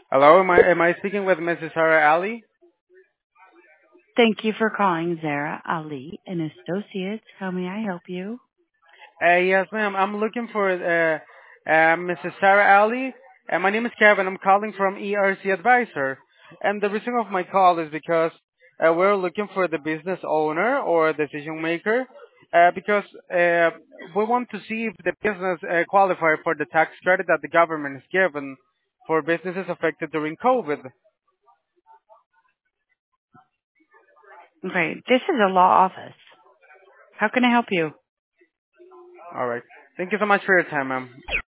Hello, am I speaking with Mrs. Sarah Ali? Thank you for calling Zara Ali and Associates. How may I help you? Yes, ma'am. I'm looking for Mrs. Sarah Ali. My name is Kevin. I'm calling from ERC Advisor. And the reason of my call is because we're looking for the business owner or decision maker because we want to see if the business qualify for the tax credit that the government has given for businesses affected during COVID. Okay, this is a law office. How can I help you? All right. Thank you so much for your time, ma'am.